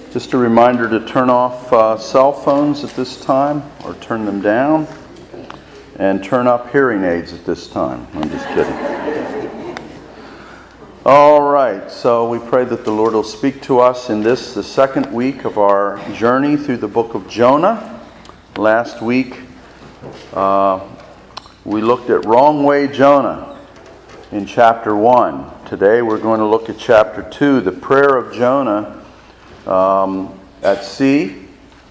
Just a reminder to turn off cell phones at this time, or turn them down, and turn up hearing aids at this time. I'm just kidding. All right, so we pray that the Lord will speak to us in this, the second week of our journey through the book of Jonah. Last week, we looked at Wrong Way Jonah in chapter 1. Today we're going to look at chapter 2, the prayer of Jonah at sea,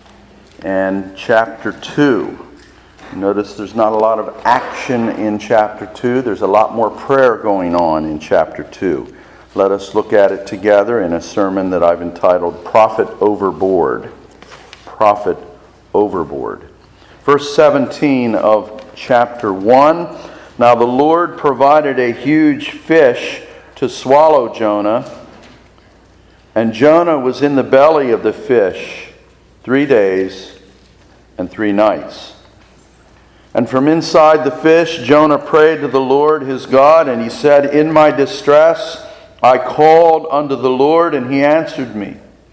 and chapter 2. Notice there's not a lot of action in chapter 2. There's a lot more prayer going on in chapter 2. Let us look at it together in a sermon that I've entitled Prophet Overboard. Prophet Overboard. Verse 17 of chapter 1. Now the Lord provided a huge fish to swallow Jonah, and Jonah was in the belly of the fish 3 days and 3 nights. And from inside the fish, Jonah prayed to the Lord his God, and he said, "In my distress I called unto the Lord, and he answered me.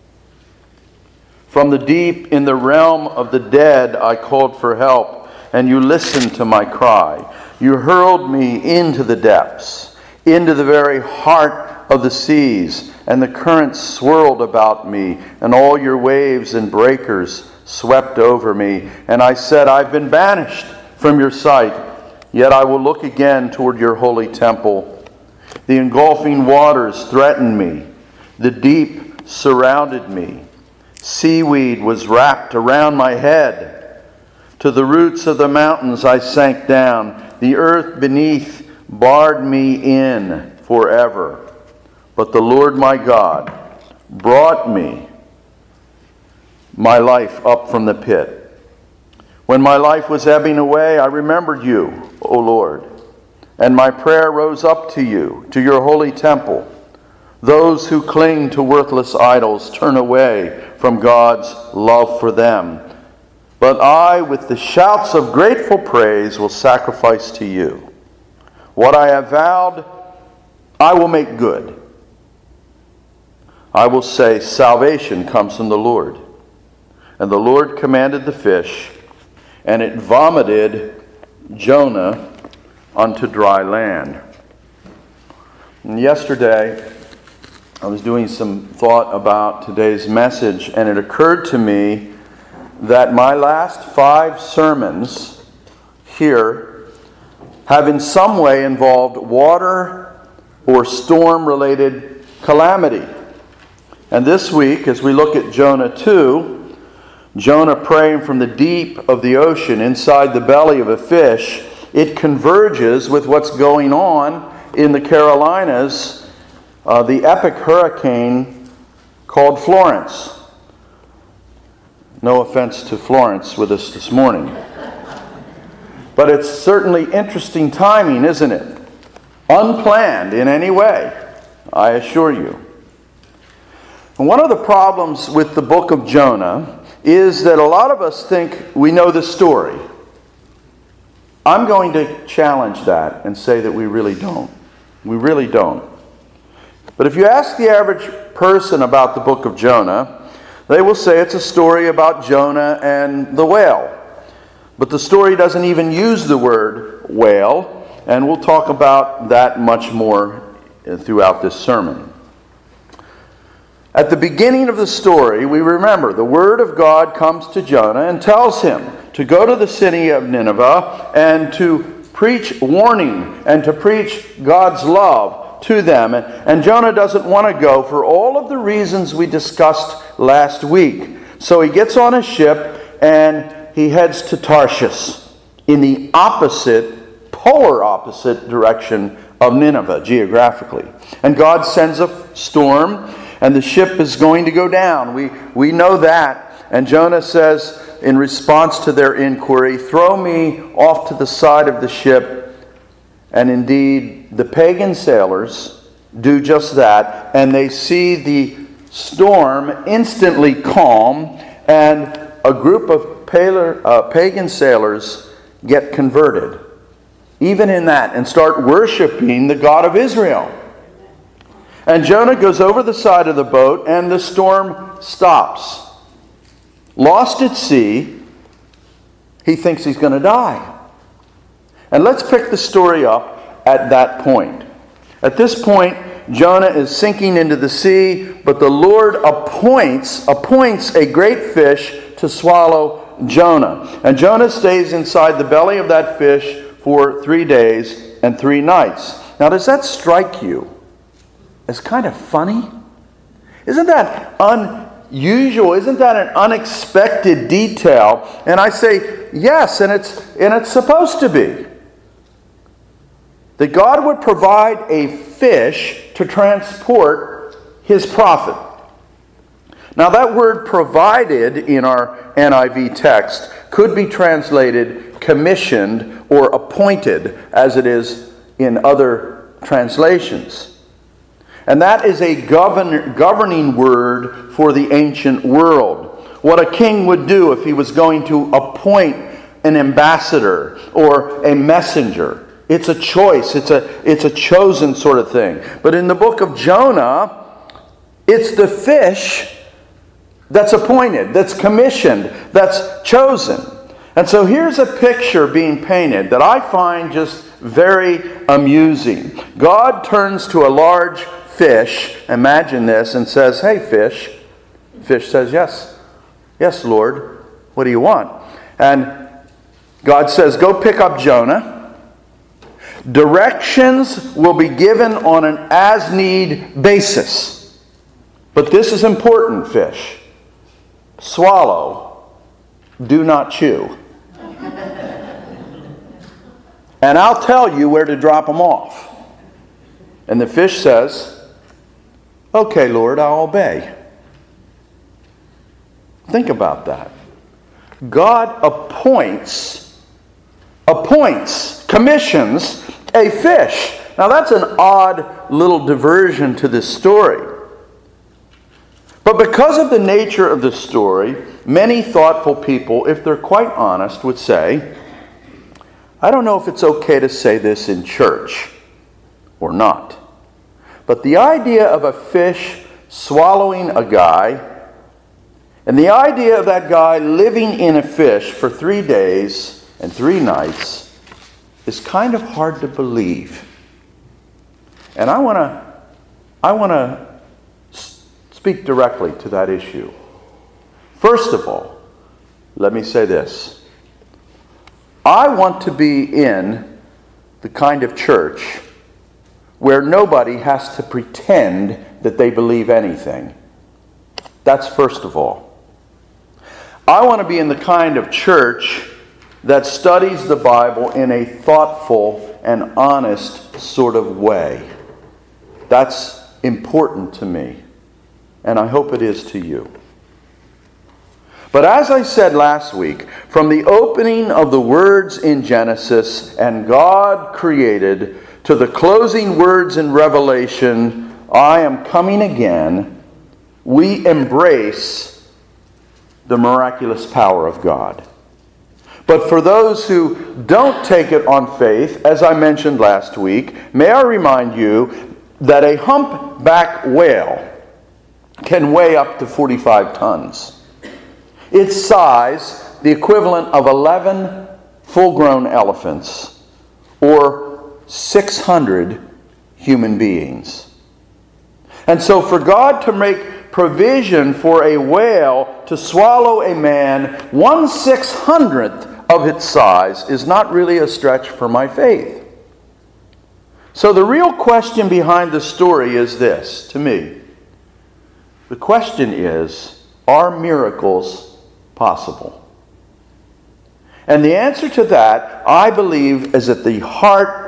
From the deep in the realm of the dead I called for help, and you listened to my cry. You hurled me into the depths, into the very heart of the seas, and the currents swirled about me, and all your waves and breakers swept over me. And I said, I've been banished from your sight, yet I will look again toward your holy temple. The engulfing waters threatened me. The deep surrounded me. Seaweed was wrapped around my head. To the roots of the mountains I sank down. The earth beneath barred me in forever. But the Lord my God brought me, my life up from the pit. When my life was ebbing away, I remembered you, O Lord, and my prayer rose up to you, to your holy temple. Those who cling to worthless idols turn away from God's love for them. But I, with the shouts of grateful praise, will sacrifice to you. What I have vowed, I will make good. I will say, salvation comes from the Lord. And the Lord commanded the fish, and it vomited Jonah onto dry land. And yesterday, I was doing some thought about today's message, and it occurred to me that my last 5 sermons here have in some way involved water or storm-related calamity. And this week, as we look at Jonah 2, Jonah praying from the deep of the ocean inside the belly of a fish, it converges with what's going on in the Carolinas, the epic hurricane called Florence. No offense to Florence with us this morning. But it's certainly interesting timing, isn't it? Unplanned in any way, I assure you. And one of the problems with the book of Jonah is that a lot of us think we know the story. I'm going to challenge that and say that we really don't. We really don't. But if you ask the average person about the book of Jonah, they will say it's a story about Jonah and the whale. But the story doesn't even use the word whale, and we'll talk about that much more throughout this sermon. At the beginning of the story, we remember the word of God comes to Jonah and tells him to go to the city of Nineveh and to preach warning and to preach God's love to them. And Jonah doesn't want to go for all of the reasons we discussed last week. So he gets on a ship and he heads to Tarshish in the polar opposite direction of Nineveh geographically. And God sends a storm, and the ship is going to go down. We know that. And Jonah says, in response to their inquiry, throw me off to the side of the ship. And indeed, the pagan sailors do just that. And they see the storm instantly calm. And a group of pagan sailors get converted. Even in that. And start worshiping the God of Israel. And Jonah goes over the side of the boat, and the storm stops. Lost at sea, he thinks he's going to die. And let's pick the story up at that point. At this point, Jonah is sinking into the sea, but the Lord appoints a great fish to swallow Jonah. And Jonah stays inside the belly of that fish for 3 days and 3 nights. Now, does that strike you as kind of funny? Isn't that unusual? Isn't that an unexpected detail? And I say yes, and it's supposed to be. That God would provide a fish to transport His prophet. Now that word provided in our NIV text could be translated commissioned or appointed, as it is in other translations. And that is a governing word for the ancient world. What a king would do if he was going to appoint an ambassador or a messenger. It's a choice. It's a chosen sort of thing. But in the book of Jonah, it's the fish that's appointed, that's commissioned, that's chosen. And so here's a picture being painted that I find just very amusing. God turns to a large fish, imagine this, and says, "Hey, fish." Fish says, "Yes. Yes, Lord. What do you want?" And God says, "Go pick up Jonah. Directions will be given on an as-need basis. But this is important, fish. Swallow, do not chew. And I'll tell you where to drop them off." And the fish says, "Okay, Lord, I'll obey." Think about that. God commissions a fish. Now that's an odd little diversion to this story. But because of the nature of the story, many thoughtful people, if they're quite honest, would say, I don't know if it's okay to say this in church or not, but the idea of a fish swallowing a guy, and the idea of that guy living in a fish for 3 days and 3 nights is kind of hard to believe. And I want to speak directly to that issue. First of all, let me say this. I want to be in the kind of church where nobody has to pretend that they believe anything. That's first of all. I want to be in the kind of church that studies the Bible in a thoughtful and honest sort of way. That's important to me, and I hope it is to you. But as I said last week, from the opening of the words in Genesis, and God created, to the closing words in Revelation, I am coming again, we embrace the miraculous power of God. But for those who don't take it on faith, as I mentioned last week, may I remind you that a humpback whale can weigh up to 45 tons. Its size, the equivalent of 11 full-grown elephants, or 600 human beings. And so for God to make provision for a whale to swallow a man 1/600th of its size is not really a stretch for my faith. So the real question behind the story is this, to me. The question is, are miracles possible? And the answer to that, I believe, is at the heart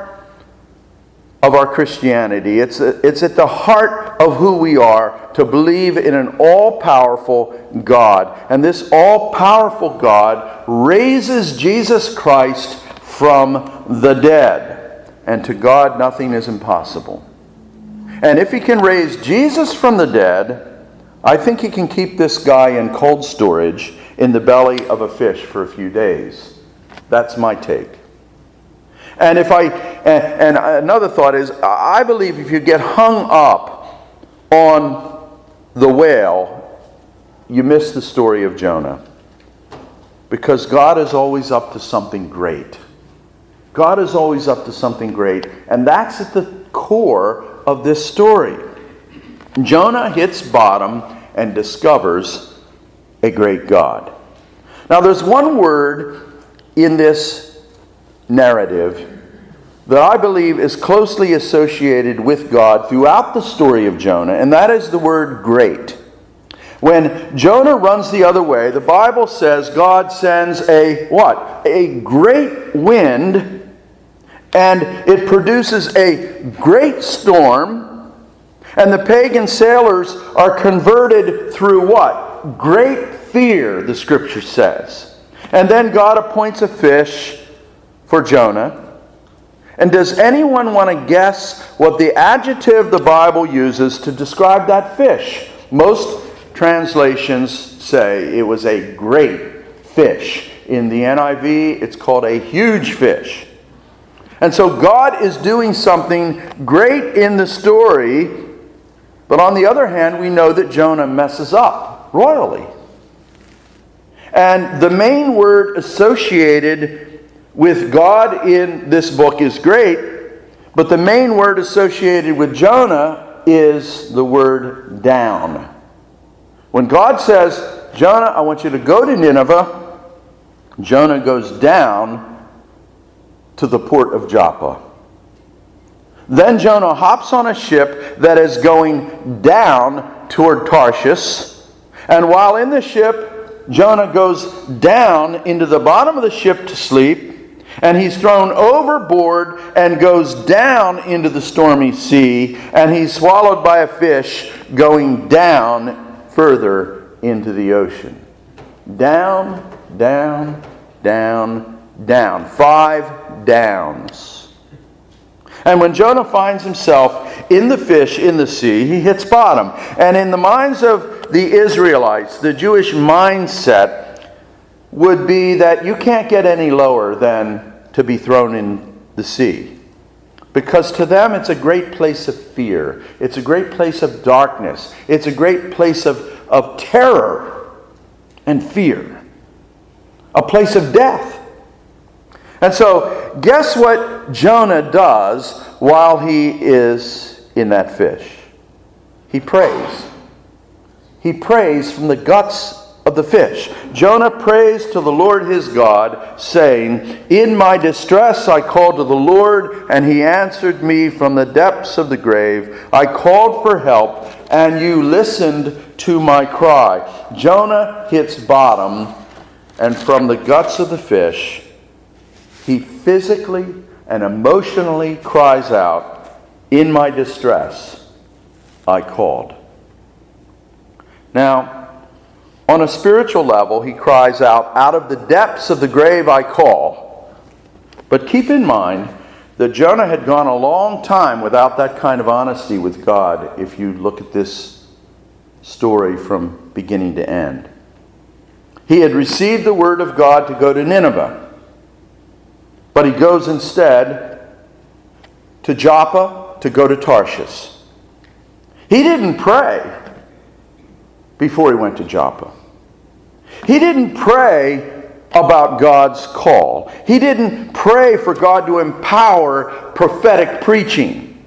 of our Christianity. It's at the heart of who we are, to believe in an all-powerful God. And this all-powerful God raises Jesus Christ from the dead. And to God, nothing is impossible. And if He can raise Jesus from the dead, I think He can keep this guy in cold storage in the belly of a fish for a few days. That's my take. And another thought is, I believe if you get hung up on the whale, you miss the story of Jonah. Because God is always up to something great. God is always up to something great. And that's at the core of this story. Jonah hits bottom and discovers a great God. Now there's one word in this narrative that I believe is closely associated with God throughout the story of Jonah, and that is the word great. When Jonah runs the other way, the Bible says God sends a what? A great wind, and it produces a great storm, and the pagan sailors are converted through what? Great fear, the Scripture says. And then God appoints a fish for Jonah. And does anyone want to guess what the adjective the Bible uses to describe that fish? Most translations say it was a great fish. In the NIV, it's called a huge fish. And so God is doing something great in the story, but on the other hand, we know that Jonah messes up royally. And the main word associated with God in this book is great, but the main word associated with Jonah is the word down. When God says, Jonah, I want you to go to Nineveh, Jonah goes down to the port of Joppa. Then Jonah hops on a ship that is going down toward Tarshish, and while in the ship, Jonah goes down into the bottom of the ship to sleep, and he's thrown overboard and goes down into the stormy sea, and he's swallowed by a fish going down further into the ocean. Down, down, down, down. 5 downs. And when Jonah finds himself in the fish in the sea, he hits bottom. And in the minds of the Israelites, the Jewish mindset would be that you can't get any lower than to be thrown in the sea. Because to them it's a great place of fear. It's a great place of darkness. It's a great place of terror and fear. A place of death. And so, guess what Jonah does while he is in that fish? He prays. He prays from the guts of the fish. Jonah prays to the Lord his God, saying, In my distress I called to the Lord, and he answered me from the depths of the grave. I called for help, and you listened to my cry. Jonah hits bottom, and from the guts of the fish, he physically and emotionally cries out, In my distress I called. Now, on a spiritual level, he cries out of the depths of the grave I call. But keep in mind that Jonah had gone a long time without that kind of honesty with God, if you look at this story from beginning to end. He had received the word of God to go to Nineveh, but he goes instead to Joppa to go to Tarshish. He didn't pray before he went to Joppa. He didn't pray about God's call. He didn't pray for God to empower prophetic preaching.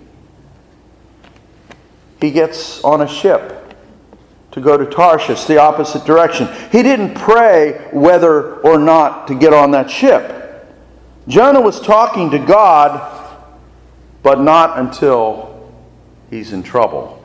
He gets on a ship to go to Tarshish, the opposite direction. He didn't pray whether or not to get on that ship. Jonah was talking to God, but not until he's in trouble.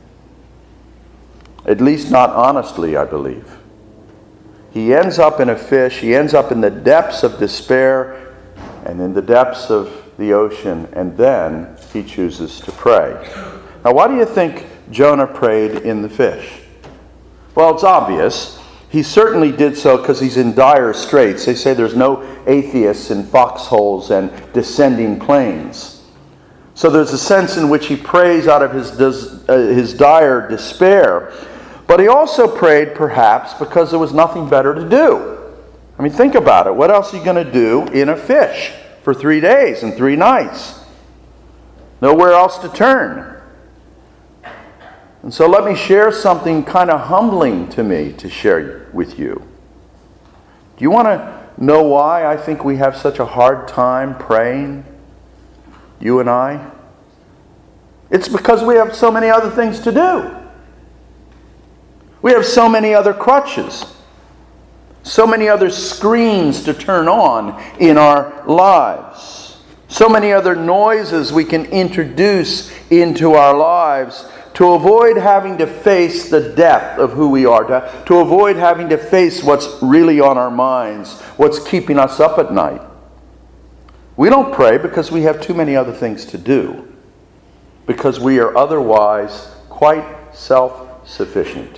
At least not honestly, I believe. He ends up in a fish. He ends up in the depths of despair and in the depths of the ocean. And then he chooses to pray. Now, why do you think Jonah prayed in the fish? Well, it's obvious. He certainly did so because he's in dire straits. They say there's no atheists in foxholes and descending plains. So there's a sense in which he prays out of his dire despair. But he also prayed, perhaps, because there was nothing better to do. I mean, think about it. What else are you going to do in a fish for 3 days and 3 nights? Nowhere else to turn. And so let me share something kind of humbling to me to share with you. Do you want to know why I think we have such a hard time praying, you and I? It's because we have so many other things to do. We have so many other crutches, so many other screens to turn on in our lives, so many other noises we can introduce into our lives to avoid having to face the depth of who we are, to avoid having to face what's really on our minds, what's keeping us up at night. We don't pray because we have too many other things to do, because we are otherwise quite self-sufficient.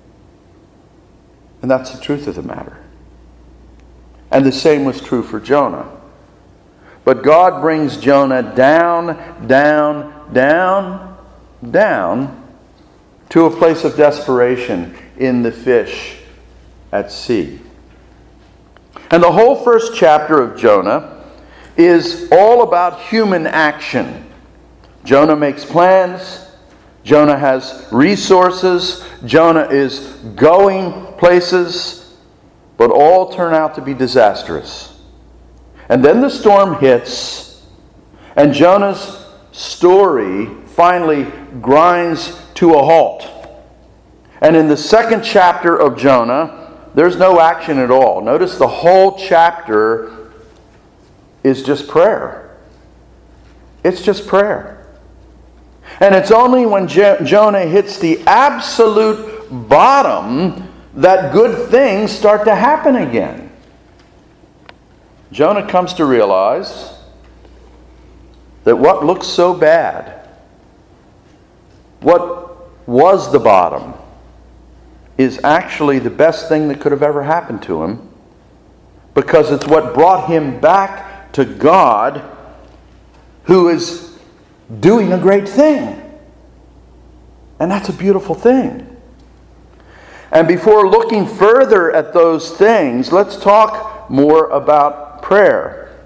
And that's the truth of the matter. And the same was true for Jonah. But God brings Jonah down, down, down, down to a place of desperation in the fish at sea. And the whole first chapter of Jonah is all about human action. Jonah makes plans. Jonah has resources. Jonah is going places, but all turn out to be disastrous. And then the storm hits, and Jonah's story finally grinds to a halt. And in the second chapter of Jonah, there's no action at all. Notice the whole chapter is just prayer. It's just prayer. And it's only when Jonah hits the absolute bottom that good things start to happen again. Jonah comes to realize that what looks so bad, what was the bottom, is actually the best thing that could have ever happened to him, because it's what brought him back to God, who is doing a great thing. And that's a beautiful thing. And before looking further at those things, let's talk more about prayer.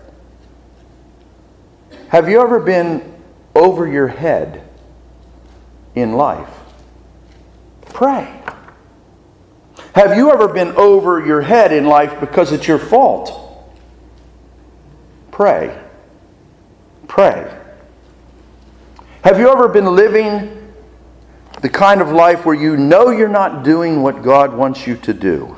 Have you ever been over your head in life? Pray. Have you ever been over your head in life because it's your fault? Pray. Pray. Have you ever been living the kind of life where you know you're not doing what God wants you to do?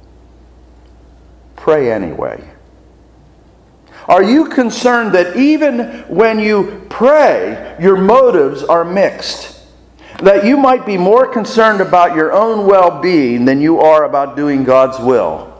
Pray anyway. Are you concerned that even when you pray, your motives are mixed? That you might be more concerned about your own well-being than you are about doing God's will?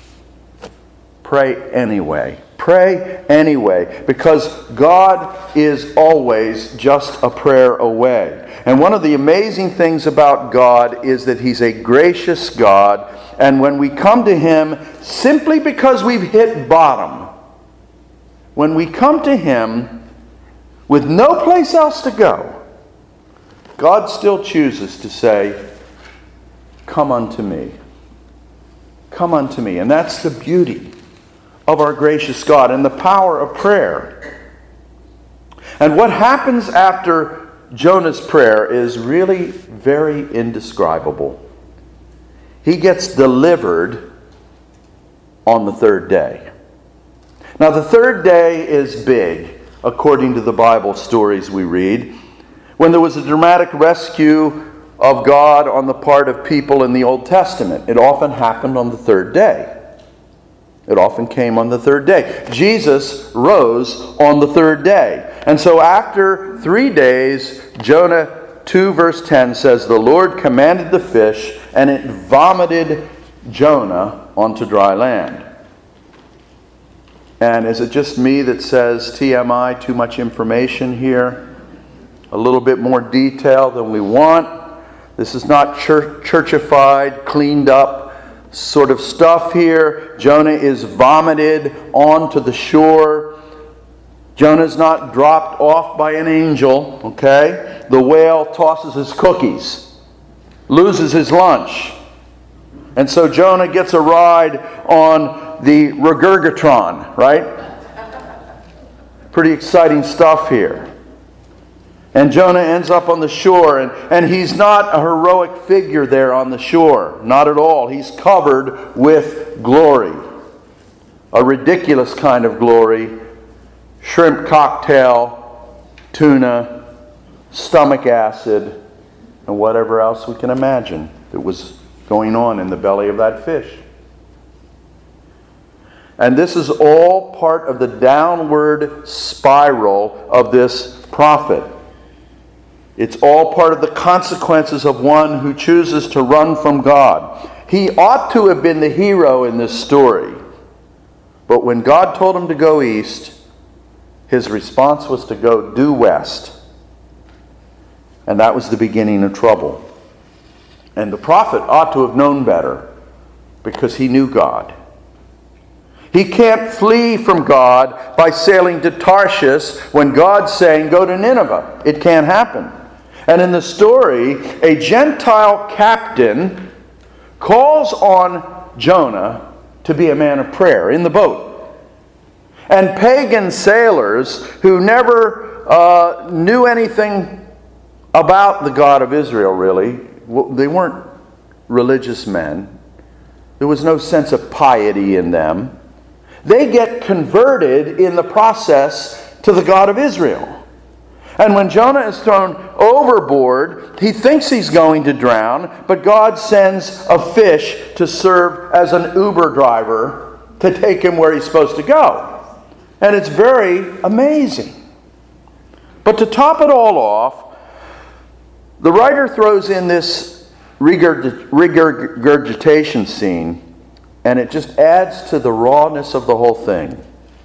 Pray anyway. Pray anyway, because God is always just a prayer away. And one of the amazing things about God is that He's a gracious God. And when we come to Him simply because we've hit bottom, when we come to Him with no place else to go, God still chooses to say, "Come unto me. Come unto me." And that's the beauty of our gracious God and the power of prayer. And what happens after Jonah's prayer is really very indescribable. He gets delivered on the third day. Now, the third day is big, according to the Bible stories we read. When there was a dramatic rescue of God on the part of people in the Old Testament, it often happened on the third day. It often came on the third day. Jesus rose on the third day. And so after 3 days, Jonah 2 verse 10 says, "The Lord commanded the fish, and it vomited Jonah onto dry land." And is it just me that says, TMI, too much information here? A little bit more detail than we want. This is not churchified, cleaned up sort of stuff here. Jonah is vomited onto the shore. Jonah's not dropped off by an angel, okay? The whale tosses his cookies, loses his lunch. And so Jonah gets a ride on the Regurgitron, right? Pretty exciting stuff here. And Jonah ends up on the shore, and he's not a heroic figure there on the shore. Not at all. He's covered with glory. A ridiculous kind of glory. Shrimp cocktail, tuna, stomach acid, and whatever else we can imagine that was going on in the belly of that fish. And this is all part of the downward spiral of this prophet. It's all part of the consequences of one who chooses to run from God. He ought to have been the hero in this story. But when God told him to go east, his response was to go due west. And that was the beginning of trouble. And the prophet ought to have known better, because he knew God. He can't flee from God by sailing to Tarshish when God's saying, go to Nineveh. It can't happen. And in the story, a Gentile captain calls on Jonah to be a man of prayer in the boat. And pagan sailors who never knew anything about the God of Israel, really, they weren't religious men. There was no sense of piety in them. They get converted in the process to the God of Israel. And when Jonah is thrown overboard, he thinks he's going to drown, but God sends a fish to serve as an Uber driver to take him where he's supposed to go. And it's very amazing. But to top it all off, the writer throws in this regurgitation scene, and it just adds to the rawness of the whole thing.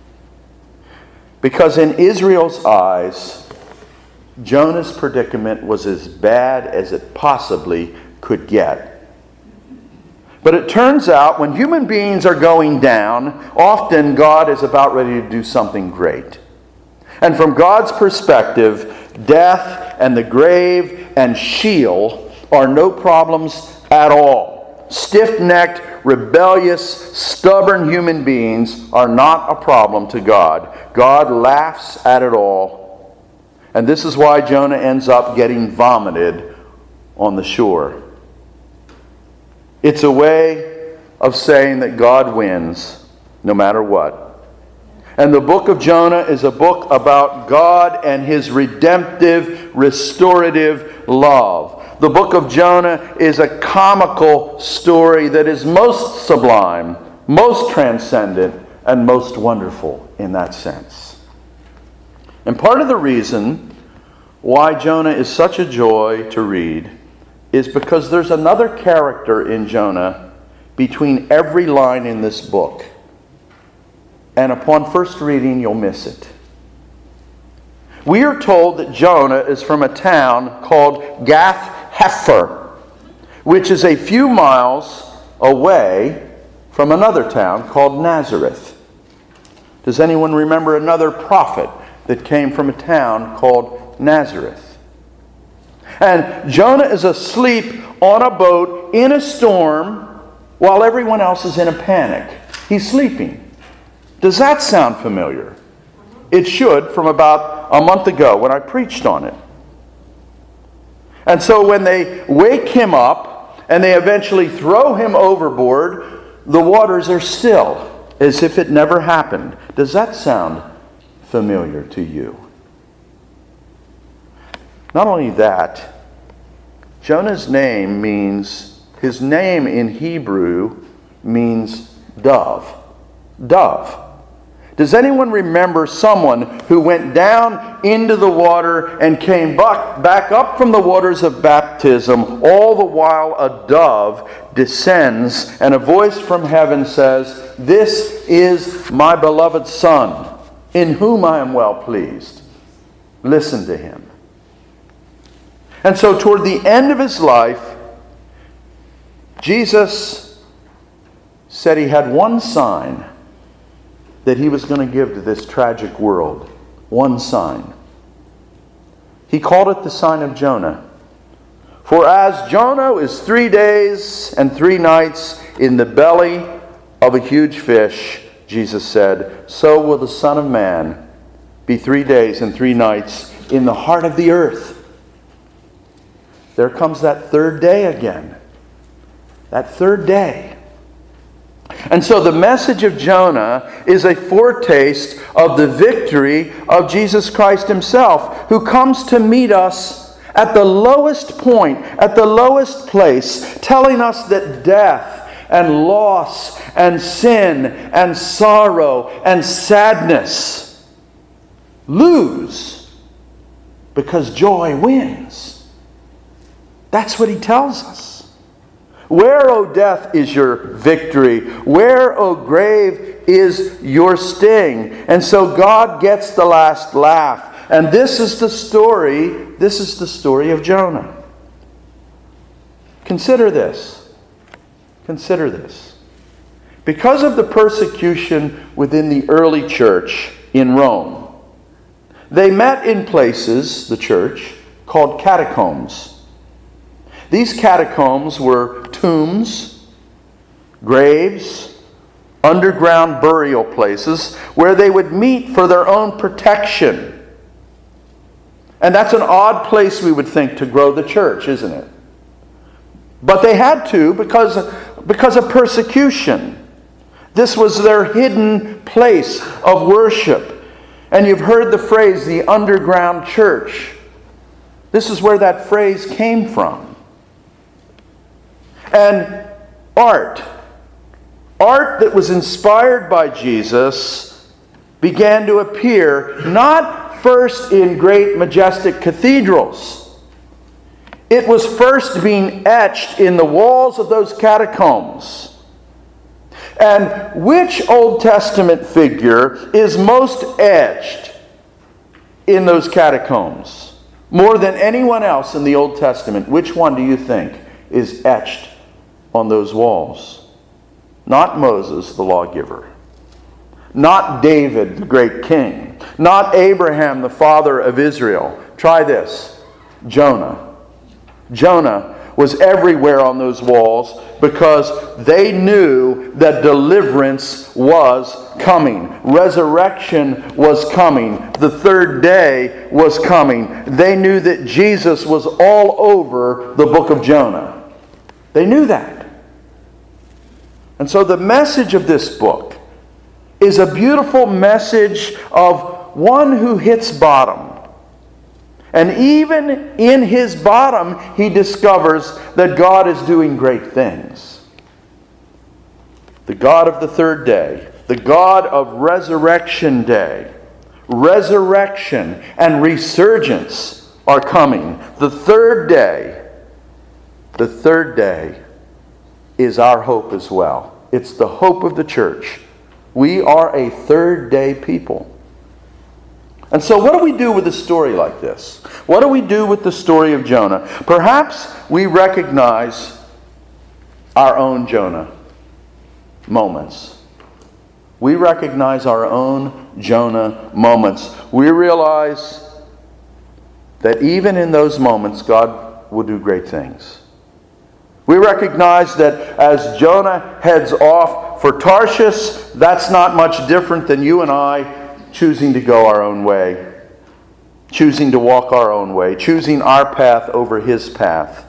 Because in Israel's eyes, Jonah's predicament was as bad as it possibly could get. But it turns out when human beings are going down, often God is about ready to do something great. And from God's perspective, death and the grave and Sheol are no problems at all. Stiff-necked, rebellious, stubborn human beings are not a problem to God. God laughs at it all. And this is why Jonah ends up getting vomited on the shore. It's a way of saying that God wins no matter what. And the book of Jonah is a book about God and his redemptive, restorative love. The book of Jonah is a comical story that is most sublime, most transcendent, and most wonderful in that sense. And part of the reason why Jonah is such a joy to read is because there's another character in Jonah between every line in this book. And upon first reading, you'll miss it. We are told that Jonah is from a town called Gath-Hepher, which is a few miles away from another town called Nazareth. Does anyone remember another prophet that came from a town called Nazareth? And Jonah is asleep on a boat in a storm while everyone else is in a panic. He's sleeping. Does that sound familiar? It should, from about a month ago when I preached on it. And so when they wake him up and they eventually throw him overboard, the waters are still, as if it never happened. Does that sound familiar to you? Not only that, Jonah's name means, his name in Hebrew means dove. Dove. Does anyone remember someone who went down into the water and came back up from the waters of baptism, all the while a dove descends and a voice from heaven says, "This is my beloved Son, in whom I am well pleased. Listen to him." And so toward the end of his life, Jesus said he had one sign that he was going to give to this tragic world. One sign. He called it the sign of Jonah. For as Jonah is 3 days and 3 nights in the belly of a huge fish, Jesus said, so will the Son of Man be 3 days and 3 nights in the heart of the earth. There comes that third day again. That third day. And so the message of Jonah is a foretaste of the victory of Jesus Christ himself, who comes to meet us at the lowest point, at the lowest place, telling us that death and loss and sin and sorrow and sadness lose because joy wins. That's what he tells us. Where, O death, is your victory? Where, O grave, is your sting? And so God gets the last laugh. And this is the story of Jonah. Consider this. Consider this. Because of the persecution within the early church in Rome, they met in places, the church, called catacombs. These catacombs were tombs, graves, underground burial places where they would meet for their own protection. And that's an odd place, we would think, to grow the church, isn't it? But they had to because of persecution. This was their hidden place of worship. And you've heard the phrase, the underground church. This is where that phrase came from. And art that was inspired by Jesus began to appear not first in great majestic cathedrals. It was first being etched in the walls of those catacombs. And which Old Testament figure is most etched in those catacombs? More than anyone else in the Old Testament, which one do you think is etched on those walls? Not Moses, the lawgiver. Not David, the great king. Not Abraham, the father of Israel. Try this. Jonah. Jonah was everywhere on those walls because they knew that deliverance was coming. Resurrection was coming. The third day was coming. They knew that Jesus was all over the book of Jonah. They knew that. And so the message of this book is a beautiful message of one who hits bottom. And even in his bottom, he discovers that God is doing great things. The God of the third day, the God of Resurrection Day, resurrection and resurgence are coming. The third day is our hope as well. It's the hope of the church. We are a third day people. And so what do we do with a story like this? What do we do with the story of Jonah? Perhaps we recognize our own Jonah moments. We recognize our own Jonah moments. We realize that even in those moments, God will do great things. We recognize that as Jonah heads off for Tarshish, that's not much different than you and I choosing to go our own way, choosing to walk our own way, choosing our path over his path.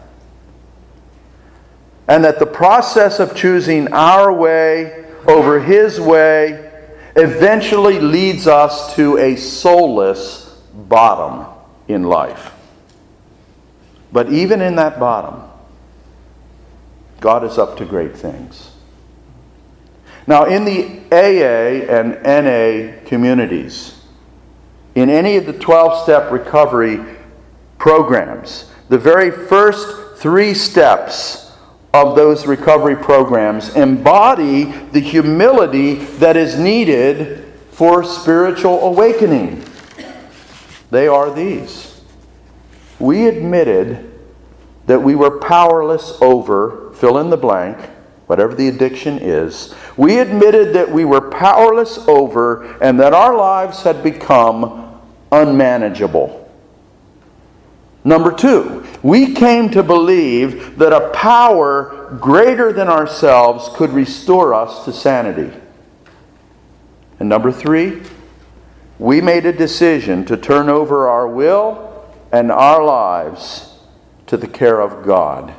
And that the process of choosing our way over his way eventually leads us to a soulless bottom in life. But even in that bottom, God is up to great things. Now, in the AA and NA communities, in any of the 12-step recovery programs, the very first 3 steps of those recovery programs embody the humility that is needed for spiritual awakening. They are these. We admitted that we were powerless over, fill in the blank, whatever the addiction is. We admitted that we were powerless over and that our lives had become unmanageable. Number 2, we came to believe that a power greater than ourselves could restore us to sanity. And number 3, we made a decision to turn over our will and our lives to the care of God.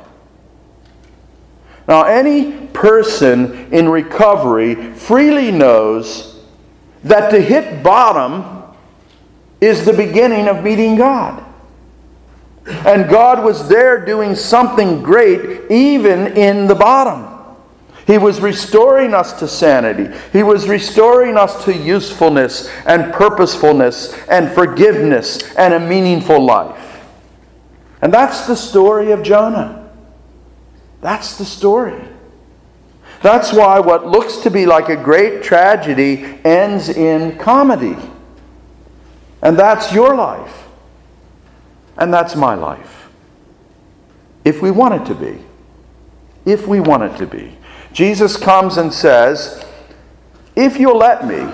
Now, any person in recovery freely knows that to hit bottom is the beginning of meeting God. And God was there doing something great even in the bottom. He was restoring us to sanity. He was restoring us to usefulness and purposefulness and forgiveness and a meaningful life. And that's the story of Jonah. That's the story. That's why what looks to be like a great tragedy ends in comedy. And that's your life. And that's my life. If we want it to be. If we want it to be. Jesus comes and says, if you'll let me,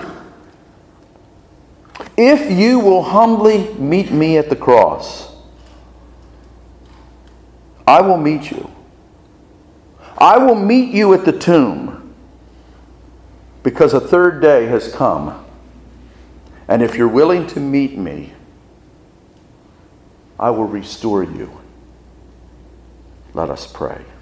if you will humbly meet me at the cross, I will meet you. I will meet you at the tomb, because a third day has come. And if you're willing to meet me, I will restore you. Let us pray.